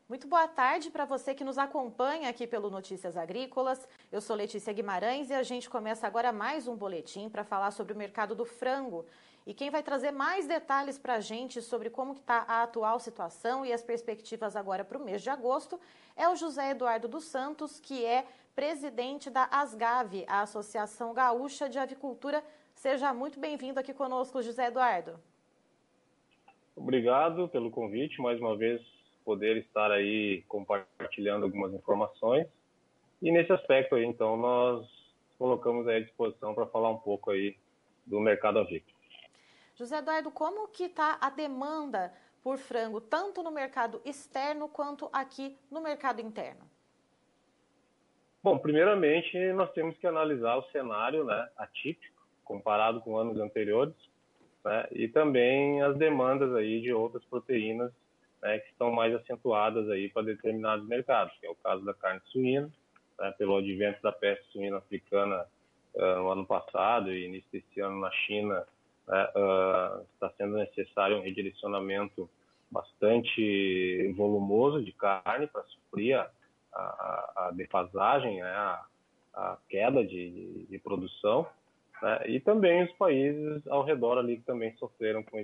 Muito boa tarde para você que nos acompanha aqui pelo Notícias Agrícolas. Eu sou Letícia Guimarães e a gente começa agora mais um boletim para falar sobre o mercado do frango. E quem vai trazer mais detalhes para a gente sobre como está a atual situação e as perspectivas agora para o mês de agosto é o José Eduardo dos Santos, que é presidente da ASGAV, a Associação Gaúcha de Avicultura. Seja muito bem-vindo aqui conosco, José Eduardo. Obrigado pelo convite, mais uma vez poder estar aí compartilhando algumas informações. E nesse aspecto aí, então, nós colocamos aí à disposição para falar um pouco aí do mercado avícola. José Eduardo, como que está a demanda por frango, tanto no mercado externo quanto aqui no mercado interno? Bom, primeiramente nós temos que analisar o cenário, né, atípico, comparado com anos anteriores, né, e também as demandas aí de outras proteínas, né, que estão mais acentuadas aí para determinados mercados, que é o caso da carne suína, né, pelo advento da peste suína africana no ano passado e início desse ano na China, né, está sendo necessário um redirecionamento bastante volumoso de carne para suprir a defasagem, né, a queda de produção, né, e também os países ao redor ali que também sofreram com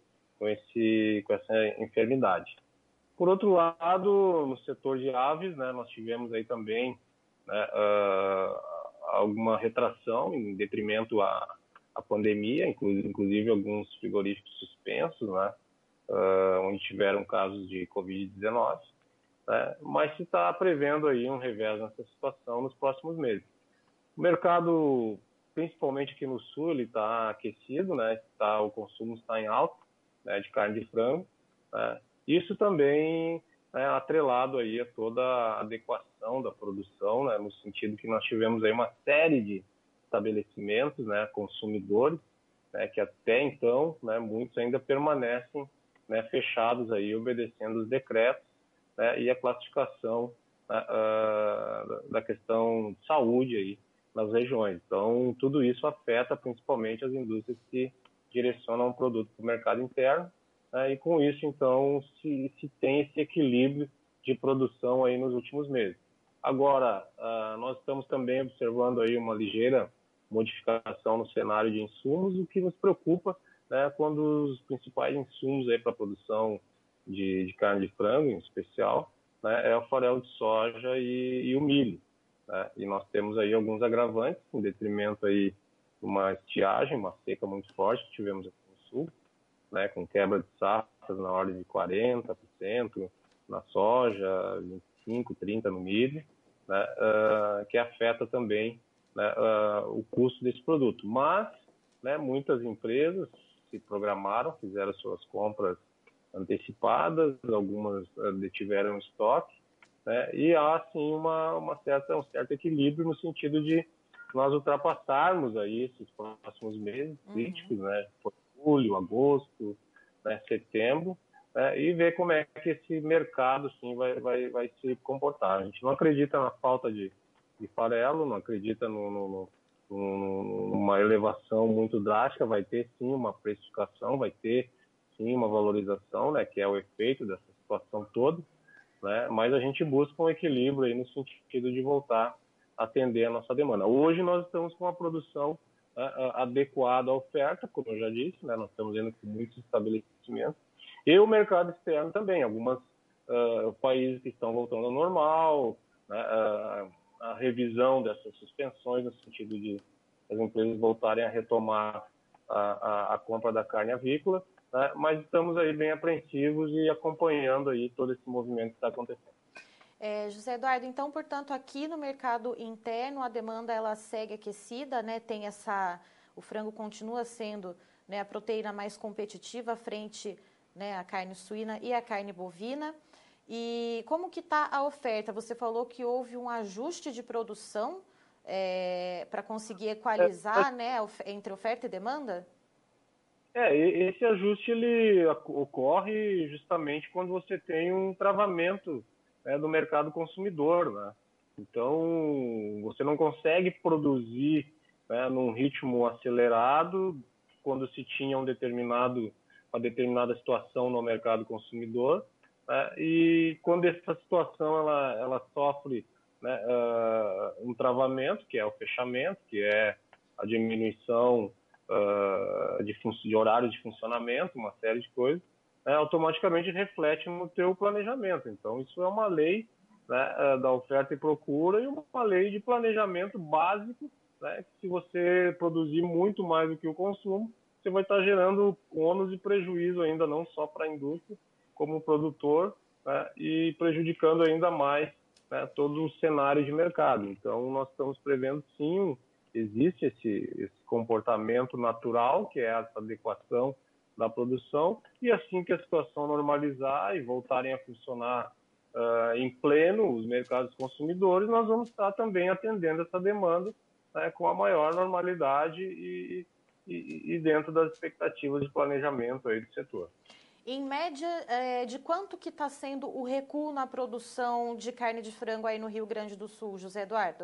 essa enfermidade. Por outro lado, no setor de aves, né, nós tivemos aí também, né, alguma retração em detrimento à pandemia, inclusive alguns frigoríficos suspensos, né, onde tiveram casos de Covid-19, né, mas se está prevendo aí um revés nessa situação nos próximos meses. O mercado, principalmente aqui no sul, ele está aquecido, né, o consumo está em alta, né, de carne de frango, né. Isso também é atrelado aí a toda a adequação da produção, né, no sentido que nós tivemos aí uma série de estabelecimentos, né, consumidores, né, que até então, né, muitos ainda permanecem, né, fechados aí, obedecendo os decretos, né, e a classificação, né, da questão de saúde aí nas regiões. Então, tudo isso afeta principalmente as indústrias que direcionam o produto para o mercado interno, e com isso, então, se tem esse equilíbrio de produção aí nos últimos meses. Agora, nós estamos também observando aí uma ligeira modificação no cenário de insumos, o que nos preocupa, né, quando os principais insumos aí para a produção de carne de frango, em especial, né, é o farelo de soja e o milho, né, e nós temos aí alguns agravantes, em detrimento aí de uma estiagem, uma seca muito forte que tivemos aqui no sul, né, com quebra de safras na ordem de 40% na soja, 25%, 30% no milho, né, que afeta também, né, o custo desse produto. Mas, né, muitas empresas se programaram, fizeram suas compras antecipadas, algumas detiveram estoque, né, e há assim um certo equilíbrio no sentido de nós ultrapassarmos aí esses próximos meses críticos, né, julho, agosto, né, setembro, né, e ver como é que esse mercado assim, vai se comportar. A gente não acredita na falta de farelo, não acredita numa elevação muito drástica, vai ter sim uma precificação, vai ter sim uma valorização, né, que é o efeito dessa situação toda, né, mas a gente busca um equilíbrio aí no sentido de voltar a atender a nossa demanda. Hoje nós estamos com uma produção adequada à oferta, como eu já disse, né, nós estamos vendo com muitos estabelecimentos, e o mercado externo também, alguns países que estão voltando ao normal, né, a revisão dessas suspensões no sentido de as empresas voltarem a retomar a compra da carne avícola, né, mas estamos aí bem apreensivos e acompanhando aí todo esse movimento que está acontecendo. José Eduardo, então, portanto, aqui no mercado interno a demanda ela segue aquecida, né? O frango continua sendo, né, a proteína mais competitiva frente, né, à carne suína e à carne bovina. E como que está a oferta? Você falou que houve um ajuste de produção para conseguir equalizar, né, entre oferta e demanda? Esse ajuste ele ocorre justamente quando você tem um travamento, né, do mercado consumidor, né? Então, você não consegue produzir, né, num ritmo acelerado quando se tinha uma determinada situação no mercado consumidor, né? E quando essa situação ela sofre, né, um travamento, que é o fechamento, que é a diminuição de horário de funcionamento, uma série de coisas, né, automaticamente reflete no teu planejamento. Então, isso é uma lei, né, da oferta e procura e uma lei de planejamento básico, né, que se você produzir muito mais do que o consumo, você vai estar gerando ônus e prejuízo ainda não só para a indústria, como o produtor, né, e prejudicando ainda mais, né, todo o cenário de mercado. Então, nós estamos prevendo, sim, existe esse comportamento natural, que é essa adequação da produção, e assim que a situação normalizar e voltarem a funcionar em pleno os mercados consumidores, nós vamos estar também atendendo essa demanda, né, com a maior normalidade e dentro das expectativas de planejamento aí do setor. Em média, de quanto que está sendo o recuo na produção de carne de frango aí no Rio Grande do Sul, José Eduardo?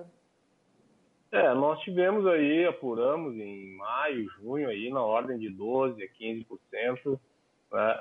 Nós tivemos aí, apuramos em maio, junho, aí na ordem de 12% a 15%, né,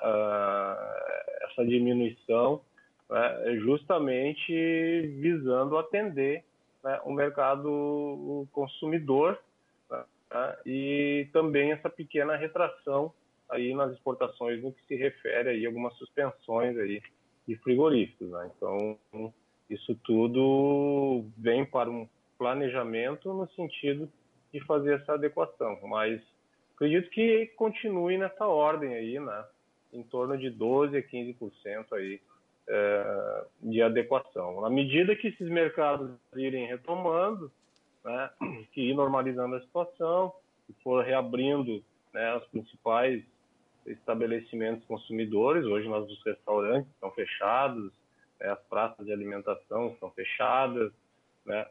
essa diminuição, né, justamente visando atender, né, o mercado consumidor, né, e também essa pequena retração aí nas exportações no que se refere aí a algumas suspensões aí de frigoríficos, né? Então, isso tudo vem para um planejamento no sentido de fazer essa adequação, mas acredito que continue nessa ordem aí, né, em torno de 12% a 15% aí de adequação. Na medida que esses mercados irem retomando, né, que ir normalizando a situação, que for reabrindo, né, os principais estabelecimentos consumidores, hoje os restaurantes estão fechados, né, as praças de alimentação estão fechadas, né,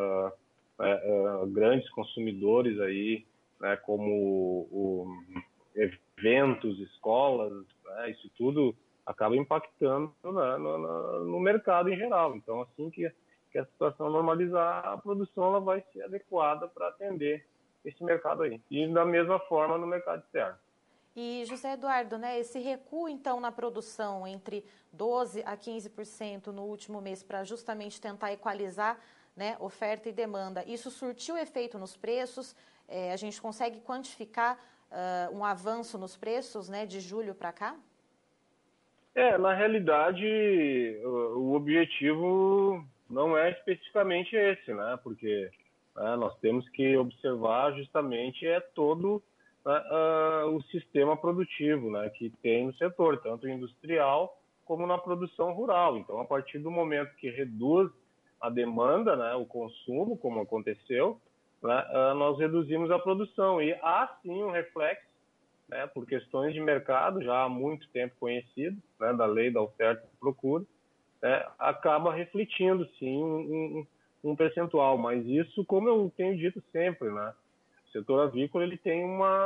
grandes consumidores aí, né, como eventos, escolas, né, isso tudo acaba impactando, né, no mercado em geral. Então, assim que a situação normalizar, a produção ela vai ser adequada para atender esse mercado aí. E da mesma forma no mercado externo. E, José Eduardo, né, esse recuo, então, na produção entre 12% a 15% no último mês para justamente tentar equalizar, né, oferta e demanda, isso surtiu efeito nos preços? A gente consegue quantificar um avanço nos preços, né, de julho para cá? Na realidade, o objetivo não é especificamente esse, né? Porque, né, nós temos que observar justamente todo, né, o sistema produtivo, né, que tem no setor, tanto industrial como na produção rural. Então, a partir do momento que reduz a demanda, né, o consumo, como aconteceu, né, nós reduzimos a produção. E há sim um reflexo, né, por questões de mercado já há muito tempo conhecido, né, da lei da oferta e procura, né, acaba refletindo sim um percentual, mas isso, como eu tenho dito sempre, né, o setor avícola ele tem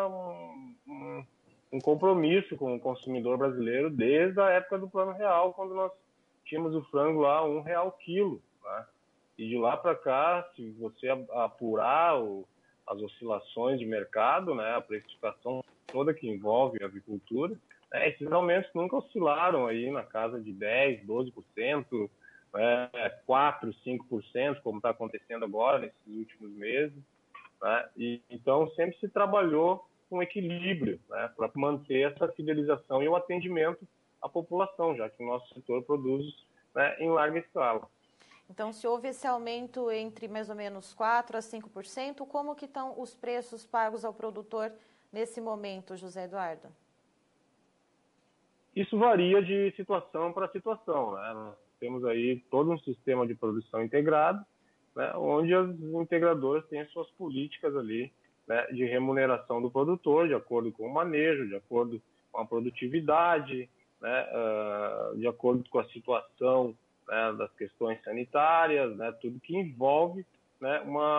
um compromisso com o consumidor brasileiro desde a época do Plano Real, quando nós tínhamos o frango lá a R$ 1 o quilo, né, e de lá para cá, se você apurar as oscilações de mercado, né, a precificação toda que envolve a avicultura, né, esses aumentos nunca oscilaram aí na casa de 10%, 12%, 4%, 5%, como está acontecendo agora nesses últimos meses, né? Então sempre se trabalhou com equilíbrio, né, para manter essa fidelização e o atendimento à população, já que o nosso setor produz, né, em larga escala. Então, se houve esse aumento entre mais ou menos 4% a 5%, como que estão os preços pagos ao produtor nesse momento, José Eduardo? Isso varia de situação para situação, né? Nós temos aí todo um sistema de produção integrado, né, onde as integradoras têm suas políticas ali, né, de remuneração do produtor, de acordo com o manejo, de acordo com a produtividade, né, de acordo com a situação, né, das questões sanitárias, né, tudo que envolve, né,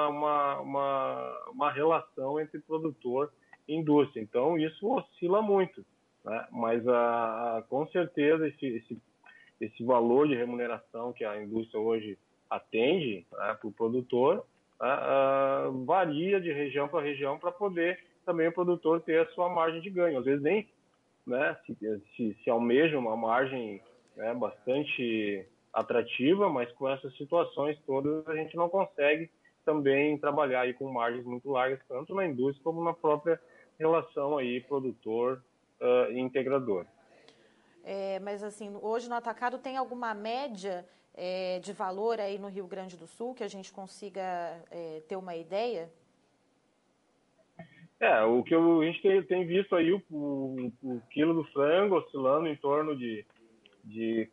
uma relação entre produtor e indústria. Então, isso oscila muito, né, mas com certeza esse valor de remuneração que a indústria hoje atende, né, para o produtor, varia de região para região para poder também o produtor ter a sua margem de ganho. Às vezes nem, né, se almeja uma margem né, bastante atrativa, mas com essas situações todas a gente não consegue também trabalhar aí com margens muito largas, tanto na indústria como na própria relação aí produtor e integrador. Mas assim, hoje no atacado tem alguma média de valor aí no Rio Grande do Sul que a gente consiga ter uma ideia? O que a gente tem visto aí, o quilo do frango oscilando em torno de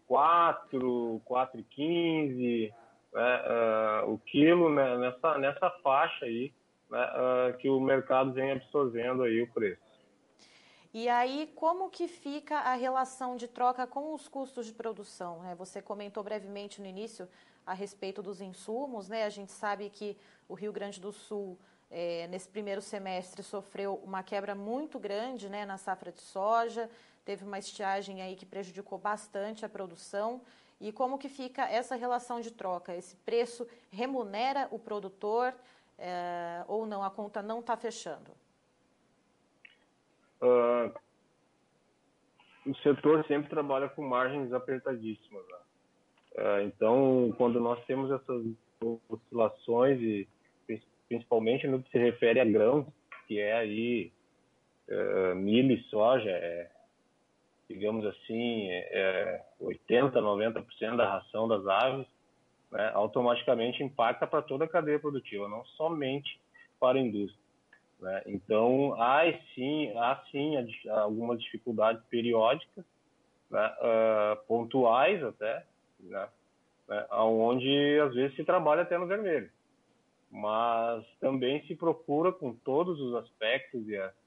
4,15, né, o quilo, né, nessa faixa aí, né, que o mercado vem absorvendo aí o preço. E aí, como que fica a relação de troca com os custos de produção, né? Você comentou brevemente no início a respeito dos insumos, né? A gente sabe que o Rio Grande do Sul, nesse primeiro semestre, sofreu uma quebra muito grande, né, na safra de soja, teve uma estiagem aí que prejudicou bastante a produção. E como que fica essa relação de troca? Esse preço remunera o produtor ou não? A conta não está fechando? O setor sempre trabalha com margens apertadíssimas, né? Então, quando nós temos essas oscilações, e principalmente no que se refere a grãos, que é aí milho e soja, digamos assim, 80%, 90% da ração das aves, né, automaticamente impacta para toda a cadeia produtiva, não somente para a indústria. Né? Então, há sim algumas dificuldades periódicas, né, pontuais até, né, onde às vezes se trabalha até no vermelho. Mas também se procura com todos os aspectos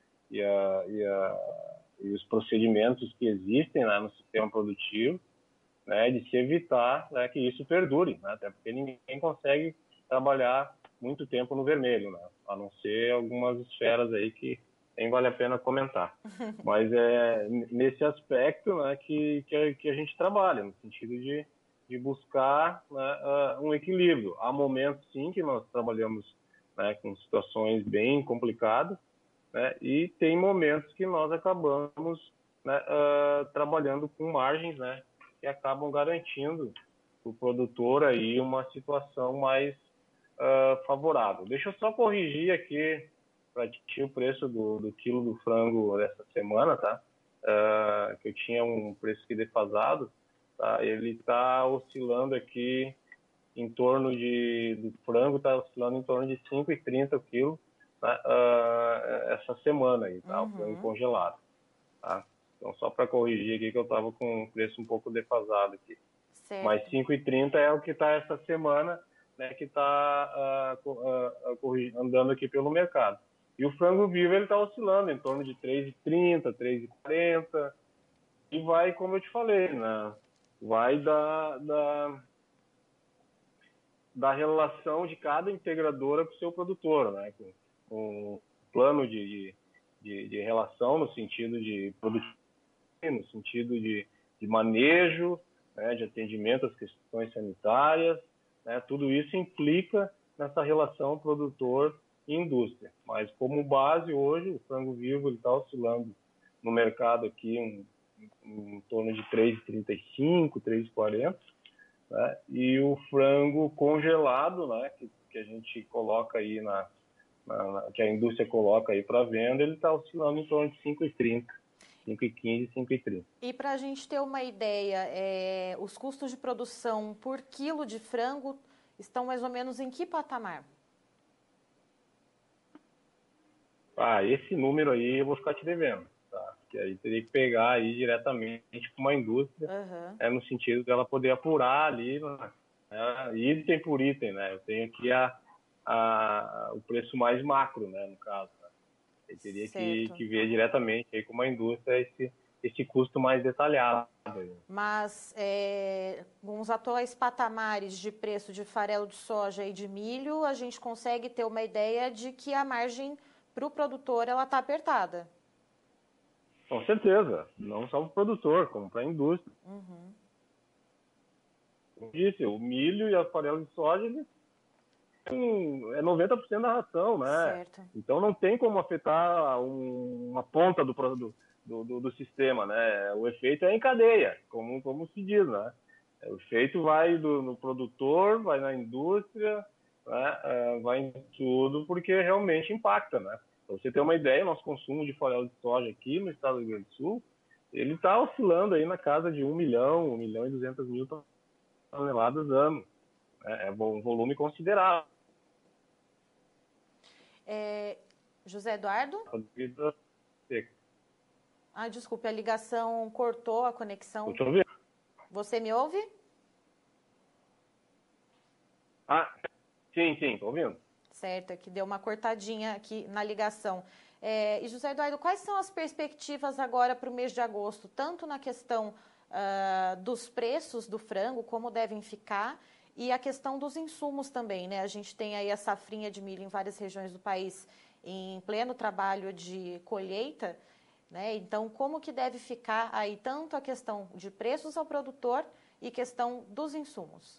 e os procedimentos que existem, né, no sistema produtivo, né, de se evitar, né, que isso perdure, né, até porque ninguém consegue trabalhar muito tempo no vermelho, né, a não ser algumas esferas aí que nem vale a pena comentar. Mas é nesse aspecto, né, que a gente trabalha, no sentido de buscar, né, um equilíbrio. Há momentos, sim, que nós trabalhamos, né, com situações bem complicadas, né, e tem momentos que nós acabamos, né, trabalhando com margens, né, que acabam garantindo para o produtor aí uma situação mais favorável. Deixa eu só corrigir aqui para ti o preço do quilo do frango dessa semana, tá? Que eu tinha um preço aqui defasado, tá? Ele está oscilando aqui em torno do frango está oscilando em torno de 5,30 o quilo, tá? Essa semana aí, tá? O frango congelado, tá? Então, só para corrigir aqui que eu estava com um preço um pouco defasado aqui. Certo. Mas 5,30 é o que está essa semana, né, que está andando aqui pelo mercado. E o frango vivo ele está oscilando em torno de 3,30, 3,40 e vai, como eu te falei, né, vai da relação de cada integradora com o seu produtor, né, com um plano de relação no sentido de produtividade, no sentido de manejo, né, de atendimento às questões sanitárias, né, tudo isso implica nessa relação produtor e indústria. Mas como base hoje, o frango vivo está oscilando no mercado aqui em torno de 3,35, 3,40, né, e o frango congelado, né, que a gente coloca aí que a indústria coloca aí para venda, ele está oscilando em torno de 5,30. 5,15, 5,30. E para a gente ter uma ideia, os custos de produção por quilo de frango estão mais ou menos em que patamar? Esse número aí eu vou ficar te devendo, tá? Porque aí teria que pegar aí diretamente com uma indústria, no sentido dela poder apurar ali, né, item por item, né? Eu tenho aqui o preço mais macro, né, no caso. Né? Eu teria que ver diretamente aí com uma indústria esse custo mais detalhado. Mas com os atuais patamares de preço de farelo de soja e de milho, a gente consegue ter uma ideia de que a margem para o produtor ela está apertada. Com certeza, não só para o produtor, como para a indústria. Como disse, o milho e a farelo de soja é 90% da ração, né? Certo. Então não tem como afetar uma ponta do produto, do sistema, né? O efeito é em cadeia, como se diz, né? O efeito vai no produtor, vai na indústria, né? Vai em tudo, porque realmente impacta, né? Para você ter uma ideia, nosso consumo de farelo de soja aqui no estado do Rio Grande do Sul, ele está oscilando aí na casa de 1 milhão e 200 mil toneladas ano. É um volume considerável. José Eduardo? Desculpe, a ligação cortou, a conexão. Estou te ouvindo? Você me ouve? Sim, estou ouvindo. Certo, é que deu uma cortadinha aqui na ligação. E José Eduardo, quais são as perspectivas agora para o mês de agosto, tanto na questão dos preços do frango, como devem ficar, e a questão dos insumos também, né? A gente tem aí a safrinha de milho em várias regiões do país em pleno trabalho de colheita, né? Então, como que deve ficar aí tanto a questão de preços ao produtor e questão dos insumos?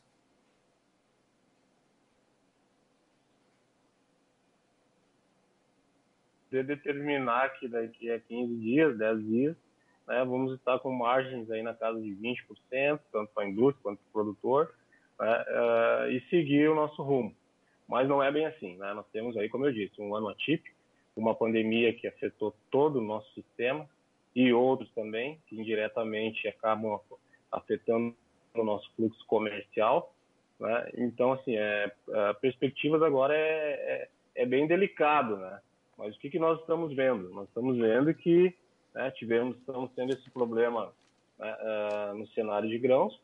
De determinar que daqui a 15 dias, 10 dias, né, vamos estar com margens aí na casa de 20%, tanto para a indústria quanto para o produtor, né, e seguir o nosso rumo. Mas não é bem assim, né? Nós temos aí, como eu disse, um ano atípico, uma pandemia que afetou todo o nosso sistema e outros também, que indiretamente acabam afetando o nosso fluxo comercial, né? Então, assim, perspectivas agora é bem delicado, né? Mas o que nós estamos vendo? Nós estamos vendo que estamos tendo esse problema, né, no cenário de grãos.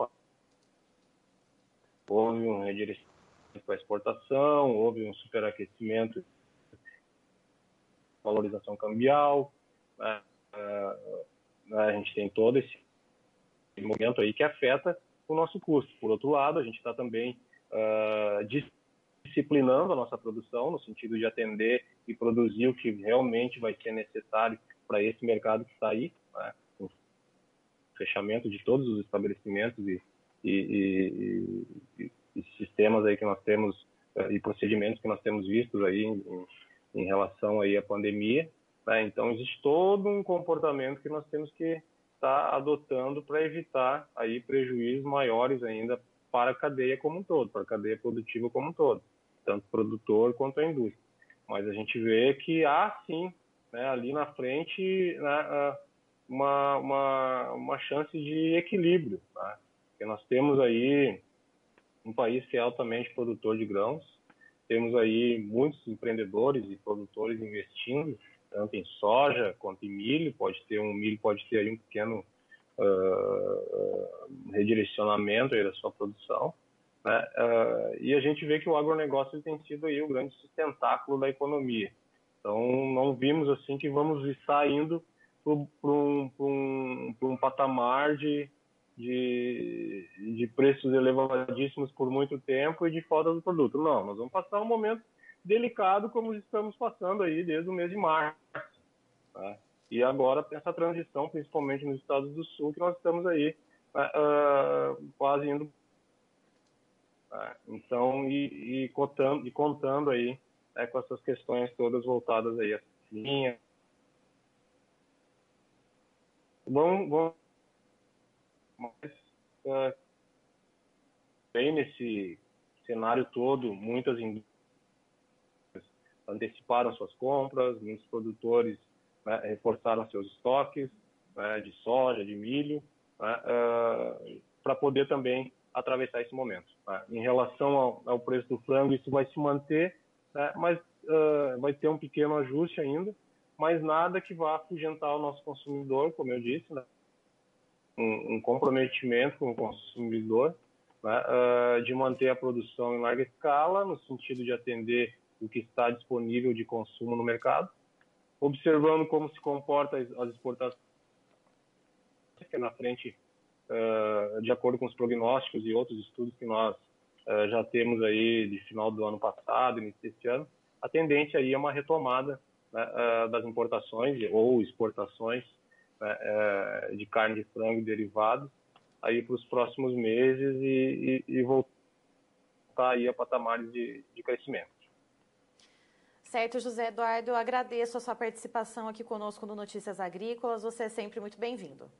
Houve um redirecionamento para a exportação, houve um superaquecimento, valorização cambial, né? A gente tem todo esse momento aí que afeta o nosso custo. Por outro lado, a gente está também disciplinando a nossa produção, no sentido de atender e produzir o que realmente vai ser necessário para esse mercado que está aí, né? O fechamento de todos os estabelecimentos e sistemas aí que nós temos e procedimentos que nós temos vistos aí em relação aí à pandemia, né? Então existe todo um comportamento que nós temos que estar adotando para evitar aí prejuízos maiores ainda para a cadeia como um todo, para a cadeia produtiva como um todo, tanto o produtor quanto a indústria. Mas a gente vê que há sim, né, ali na frente, né, uma chance de equilíbrio, tá? Porque nós temos aí um país que é altamente produtor de grãos, temos aí muitos empreendedores e produtores investindo, tanto em soja quanto em milho. Milho pode ter aí um pequeno redirecionamento aí da sua produção, né? E a gente vê que o agronegócio tem sido aí o grande sustentáculo da economia. Então, não vimos assim que vamos estar indo para um patamar de preços elevadíssimos por muito tempo e de falta do produto. Não, nós vamos passar um momento delicado como estamos passando aí desde o mês de março, tá? E agora essa transição, principalmente nos estados do sul, que nós estamos aí quase indo. Então, contando aí com essas questões todas voltadas aí à linha. Vamos bem nesse cenário todo, muitas indústrias anteciparam suas compras, muitos produtores, né, reforçaram seus estoques, né, de soja, de milho, né, para poder também atravessar esse momento, né? Em relação ao preço do frango, isso vai se manter, né, mas vai ter um pequeno ajuste ainda, mas nada que vá afugentar o nosso consumidor, como eu disse, né? Um comprometimento com o consumidor, né, de manter a produção em larga escala, no sentido de atender o que está disponível de consumo no mercado, observando como se comporta as exportações, que na frente, de acordo com os prognósticos e outros estudos que nós já temos aí de final do ano passado, início deste ano, a tendência aí é uma retomada, né, das importações ou exportações, né, de carne de frango e derivados aí para os próximos meses e voltar aí a patamares de crescimento. Certo, José Eduardo, eu agradeço a sua participação aqui conosco no Notícias Agrícolas. Você é sempre muito bem-vindo.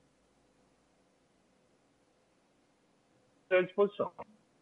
À disposição.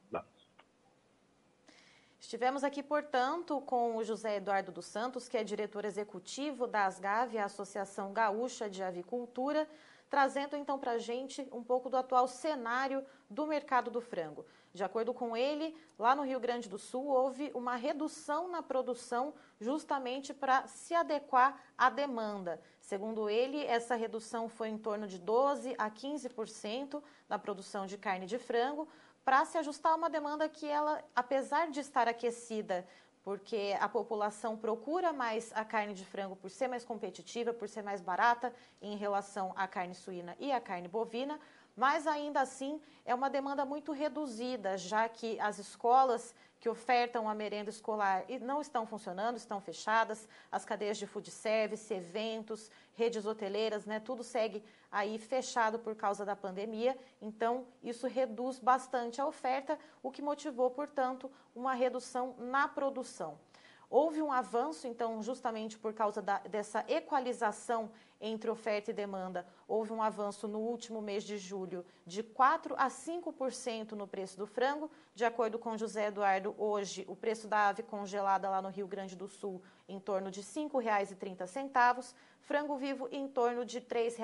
Estivemos aqui, portanto, com o José Eduardo dos Santos, que é diretor executivo da Asgav, a Associação Gaúcha de Avicultura, trazendo então para a gente um pouco do atual cenário do mercado do frango. De acordo com ele, lá no Rio Grande do Sul houve uma redução na produção justamente para se adequar à demanda. Segundo ele, essa redução foi em torno de 12% a 15% da produção de carne de frango, para se ajustar a uma demanda que ela, apesar de estar aquecida, porque a população procura mais a carne de frango por ser mais competitiva, por ser mais barata em relação à carne suína e à carne bovina, mas ainda assim é uma demanda muito reduzida, já que as escolas que ofertam a merenda escolar não estão funcionando, estão fechadas, as cadeias de food service, eventos, redes hoteleiras, tudo segue aí fechado por causa da pandemia, então isso reduz bastante a oferta, o que motivou, portanto, uma redução na produção. Houve um avanço, então, justamente por causa dessa equalização entre oferta e demanda, houve um avanço no último mês de julho de 4% a 5% no preço do frango. De acordo com José Eduardo, hoje o preço da ave congelada lá no Rio Grande do Sul em torno de R$ 5,30, frango vivo em torno de R$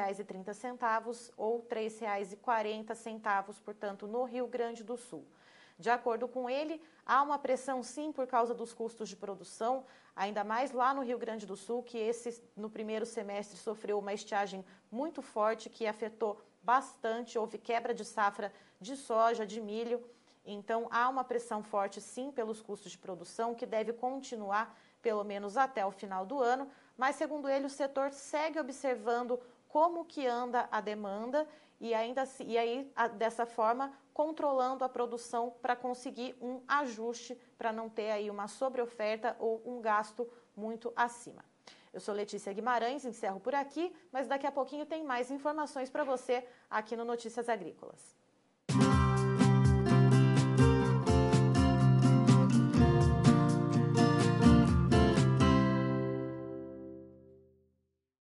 3,30 ou R$ 3,40, portanto, no Rio Grande do Sul. De acordo com ele, há uma pressão sim por causa dos custos de produção, ainda mais lá no Rio Grande do Sul, que no primeiro semestre sofreu uma estiagem muito forte que afetou bastante, houve quebra de safra de soja, de milho, então há uma pressão forte sim pelos custos de produção que deve continuar pelo menos até o final do ano, mas segundo ele o setor segue observando como que anda a demanda e aí dessa forma controlando a produção para conseguir um ajuste para não ter aí uma sobreoferta ou um gasto muito acima. Eu sou Letícia Guimarães, encerro por aqui, mas daqui a pouquinho tem mais informações para você aqui no Notícias Agrícolas.